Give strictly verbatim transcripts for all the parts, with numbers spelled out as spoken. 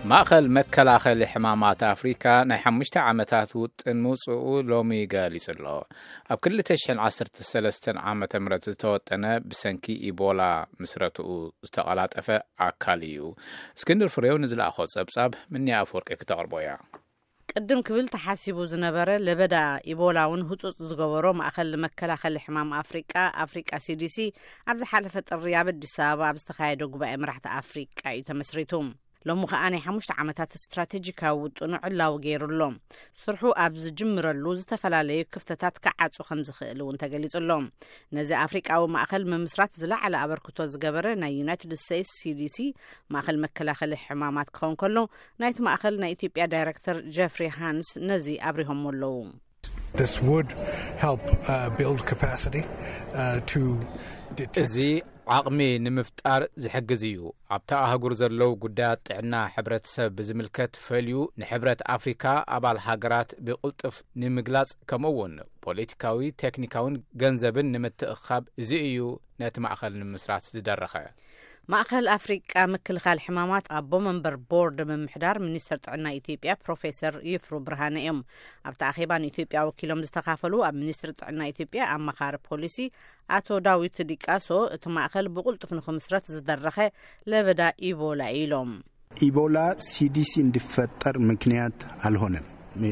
ማእኸል መከላኸሊ ሕማማት ኣፍሪካ ናይ ሓሙሽተ ዓመታት ውጥን ምውፅኡ ሎሚ ገሊጹ ኣሎ። ኣብ ክልተ ሽሕን ዓሰርተ ሰለስተን ዓመተ ምህረት ዝተወጠነ ብሰንኪ ኢቦላ ምስረትኡ ዝተቐላጠፈ ኣካል እዩ። እስክንድር ፍሬው ንዝለኣኾ ጸብጻብ ምንያ ኣፈወርቂ ክተቕርቦ እያ። ቅድም ክብል ተሓሲቡ ዝነበረ ለበዳ ኢቦላውን ህጹጽ ዝገበሮ ማእኸል መከላኸሊ ሕማም ኣፍሪቃ ኣፍሪቃ ሲዲሲ ኣብ ዝሓለፈ ጥሪ ኣብ ኣዲስ ኣበባ ኣብ ዝተኻየደ ጉባኤ መራሕቲ ኣፍሪቃ እዩ ተመስሪቱ። ሎሚ ከዓ ናይ ሓሙሽተ ዓመታት ስትራቴጂካዊ ውጥኑ ዕላዊ ገይሩሎም ስርሑ ኣብ ዝጅምረሉ ዝተፈላለዩ ክፍተታት ክዓጹ ከም ዝኽእል እውን ተገሊጹሎ። ነዚ ኣፍሪቃዊ ማእኸል ምምስራት ዝለዓለ ኣበርክቶ ዝገበረ ናይ ዩናይትድ ስቴትስ ሲዲሲ ማእኸል መከላኸሊ ሕማማት ክኸውን ከሎ ናይቲ ማእኸል ናይ ኢትዮጵያ ዳይሬክተር ጀፍሪ ሃንስ ነዚ አብሪሆም ኣለዉ። This would help uh, build capacity uh, to detect እዚ ዓቕሚ ንምፍጣር ዝሕግዝ እዩ። ኣብታ ኣህጉር ዘለው ጉዳያት ጥዕና ሕብረተሰብ ብዝምልከት ፈልዩ ንሕብረት ኣፍሪካ ኣባል ሃገራት ብቕልጥፍ ንምግላጽ ከምኡውን ፖለቲካዊ ቴክኒካውን ገንዘብን ንምትእኻብ እዚ እዩ ነቲ ማእኸል ንምስራት ዝደረኸ። ማእኸል ኣፍሪቃ ምክልኻል ሕማማት ኣቦ መንበር ቦርድ ምምሕዳር ሚኒስትር ጥዕና ኢትዮጵያ ፕሮፌሰር ይፍሩ ብርሃነ እዮም። ኣብቲ ኣኼባ ንኢትዮጵያ ወኪሎም ዝተካፈሉ ኣብ ሚኒስትሪ ጥዕና ኢትዮጵያ ኣማኻሪ ፖሊሲ ኣቶ ዳዊት ዲቃሶ እቲ ማእኸል ብቕልጡፍ ንኽምስረት ዝደረኸ ለበዳ ኢቦላ ኢሎም። ኢቦላ ሲዲሲ እንዲፈጠር ምክንያት አልሆነም።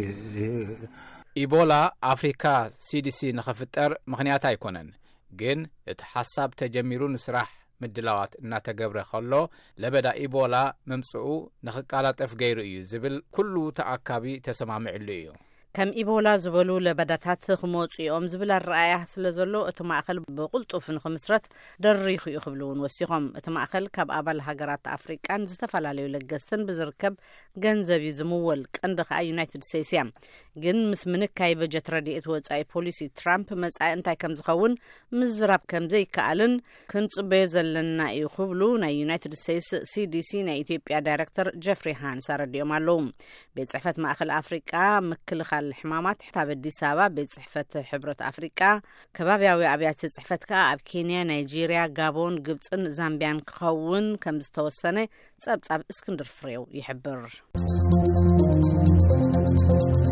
ኢቦላ ኣፍሪካ ሲዲሲ ንኽፍጠር ምክንያት ኣይኮነን፣ ግን እቲ ሓሳብ ተጀሚሩ ንስራሕ ምድላዋት እናተገብረ ከሎ ለበዳ ኢቦላ መምጽኡ ንኽቃላጠፍ ገይሩ እዩ ዝብል ኩሉ ተኣካቢ ተሰማምዕሉ እዩ። ከም ኢቦላ ዝበሉ ለበዳታት ክመጽኦም ዝብል ኣረኣያ ስለ ዘሎ እቲ ማእኸል ብቕልጡፍ ንኽምስረት ደሪኹ እዩ ክብሉ እውን ወሲኾም። እቲ ማእኸል ካብ ኣባል ሃገራት ኣፍሪቃን ዝተፈላለዩ ለገስትን ብዝርከብ ገንዘብ እዩ ዝምወል። ቀንዲ ከዓ ዩናይትድ ስቴትስ እያ። ግን ምስ ምንካይ በጀት ረድኤት ወጻኢ ፖሊሲ ትራምፕ መጻኢ እንታይ ከም ዝኸውን ምዝራብ ከም ዘይከኣልን ክንጽበዮ ዘለና እዩ ክብሉ ናይ ዩናይትድ ስቴትስ ሲዲሲ ናይ ኢትዮጵያ ዳይሬክተር ጀፍሪ ሃንስ ኣረዲኦም ኣለዉ። ቤት ጽሕፈት ማእኸል ኣፍሪቃ ምክልኻል ሕማማት ኣብ ኣዲስ ኣበባ ቤት ጽሕፈት ሕብረት ኣፍሪቃ ከባቢያዊ ኣብያተ ጽሕፈት ከዓ ኣብ ኬንያ፣ ናይጄርያ፣ ጋቦን፣ ግብፅን ዛምቢያን ክኸውን ከም ዝተወሰነ ጸብጻብ እስክንድር ፍሬው ይሕብር።